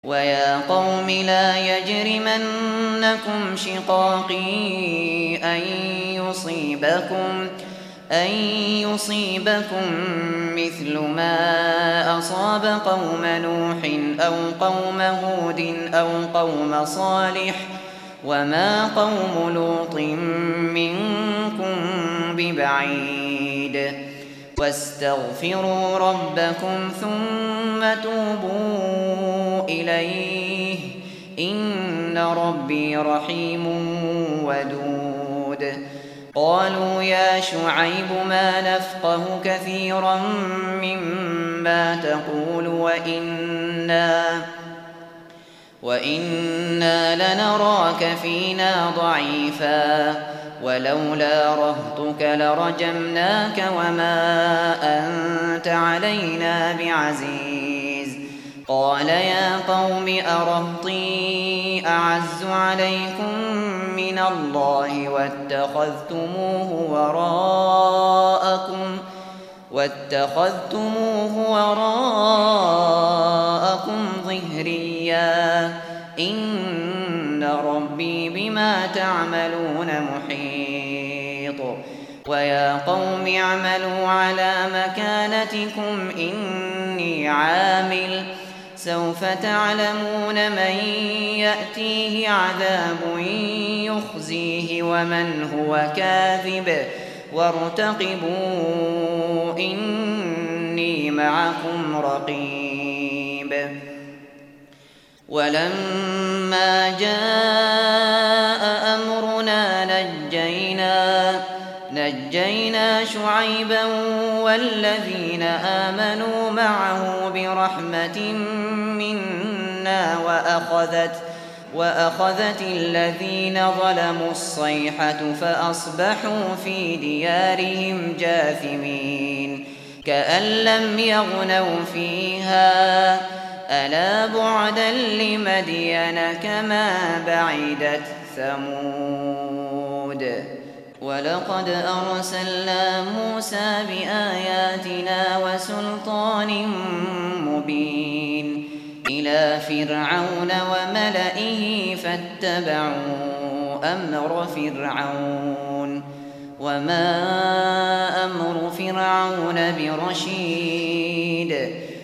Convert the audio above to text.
ويا قوم لا يجرمنكم شقاقي أن يصيبكم مثل ما أصاب قوم نوح أو قوم هود أو قوم صالح وما قوم لوط منكم ببعيد واستغفروا ربكم ثم توبوا إليه إن ربي رحيم ودود. قالوا يا شعيب ما نفقه كثيرا مما تقول وإنا لنراك فينا ضعيفا ولولا رهطك لرجمناك وما أنت علينا بعزيز. قال يا قوم أرهطي أعز عليكم من الله واتخذتموه وراءكم ظهريا إن ربي بما تعملون محيط. ويا قوم اعملوا على مكانتكم إني عامل سوف تعلمون من يأتيه عذاب يخزيه ومن هو كاذب وارتقبوا إني معكم رقيب. ولما جاء أمرنا نجينا شعيبا والذين آمنوا معه برحمة منا وأخذت الذين ظلموا الصيحة فأصبحوا في ديارهم جاثمين كأن لم يغنوا فيها ألا بعدا لمدين كما بعدت ثمود. ولقد أرسلنا موسى بآياتنا وسلطان مبين إلى فرعون وملئه فاتبعوا أمر فرعون وما أمر فرعون برشيد